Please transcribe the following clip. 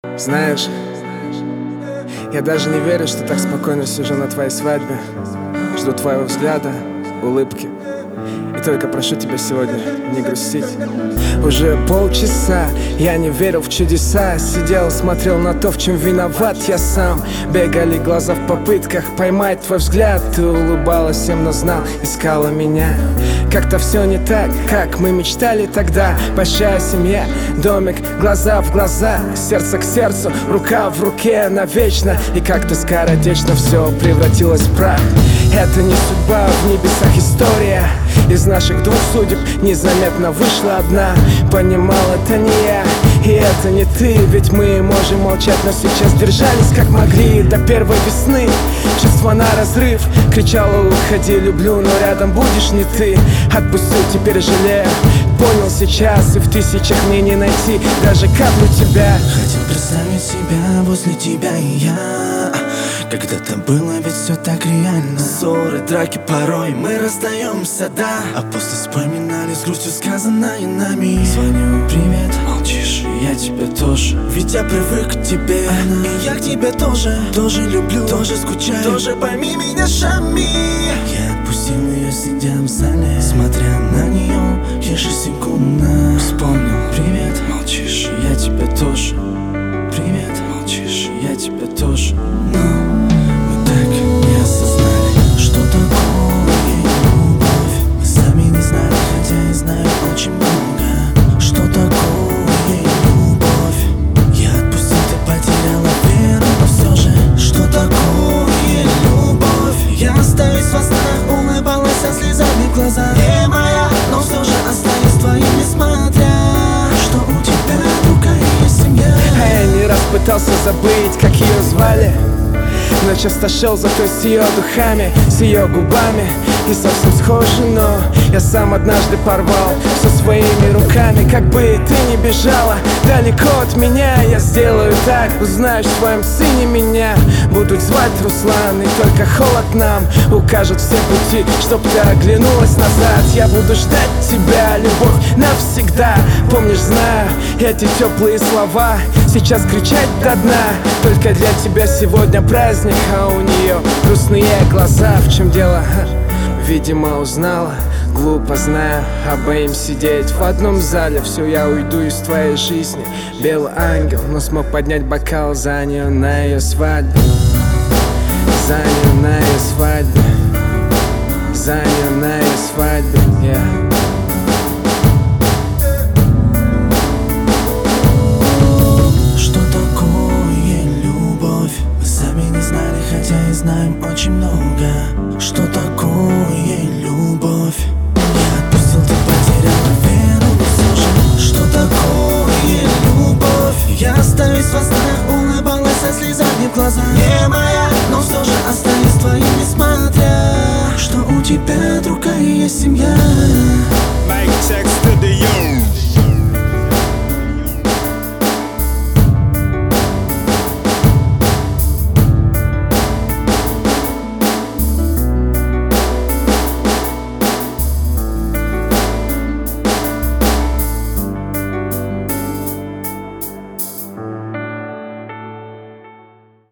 Знаешь, я даже не верю, что так спокойно сижу на твоей свадьбе. Жду твоего взгляда, улыбки. И только прошу тебя сегодня не грустить. Уже полчаса я не верил в чудеса. Сидел, смотрел на то, в чем виноват я сам. Бегали глаза в попытках поймать твой взгляд. Ты улыбалась всем, но знал, искала меня. Как-то все не так, как мы мечтали тогда. Большая семья, домик, глаза в глаза, сердце к сердцу, рука в руке навечно. И как-то скоротечно все превратилось в прах. Это не судьба, в небесах история. Из наших двух судеб незаметно вышла одна. Понимал, это не я, и это не ты. Ведь мы можем молчать, но сейчас держались как могли. До первой весны чувства на разрыв. Кричала: уходи, люблю, но рядом будешь не ты. Отпустил, теперь жалею. Понял сейчас, и в тысячах мне не найти даже каплю тебя. Хотел представить себя возле тебя и я. Когда-то было ведь все так реально. Ссоры, драки, порой мы расстаемся, да. А после вспоминали с грустью сказанное нами. Звоню: привет, молчишь, я тебя тоже. Ведь я привык к тебе, и я к тебе тоже. Тоже люблю, тоже скучаю, тоже пойми меня, шами. Я отпустил ее, сидя в зале, смотря на нее ежесекундно. Вспомнил: привет, молчишь, я тебя тоже. Привет, молчишь, я тебя тоже. Но мы так не осознали, что такое любовь. Мы сами не знали, хотя и знаем очень много. Что такое любовь? Я отпустил, ты потеряла веру, но все же. Что такое любовь? Я остаюсь во снах, улыбалась со слезами в глазах. Не моя, но все же остаюсь твоим, несмотря что у тебя другая семья. А я не раз пытался забыть, как ее звали, но часто шел за той с ее духами, с ее губами. И совсем схожи, но я сам однажды порвал все своими руками. Как бы ты ни бежала далеко от меня, я сделаю так. Узнаешь в своем сыне меня. Буду звать Руслан, и только холод нам укажет все пути, чтоб ты оглянулась назад. Я буду ждать тебя, любовь навсегда. Помнишь, знаю, эти теплые слова сейчас кричать до дна. Только для тебя сегодня праздник, а у нее грустные глаза. В чем дело? Видимо, узнала, глупо знаю. Обоим сидеть в одном зале. Все, я уйду из твоей жизни. Белый ангел, но смог поднять бокал за нее на ее свадьбе. За нее на ее свадьбе. За нее на ее свадьбе, yeah. Что такое любовь? Мы сами не знали, хотя и знаем очень много. Что такое любовь? Я отпустил, ты потеряла веру, но все же. Что такое любовь? Я остаюсь во снах, улыбалась со слезами в глазах. Не моя, но все же остаюсь твоим, несмотря что у тебя другая семья.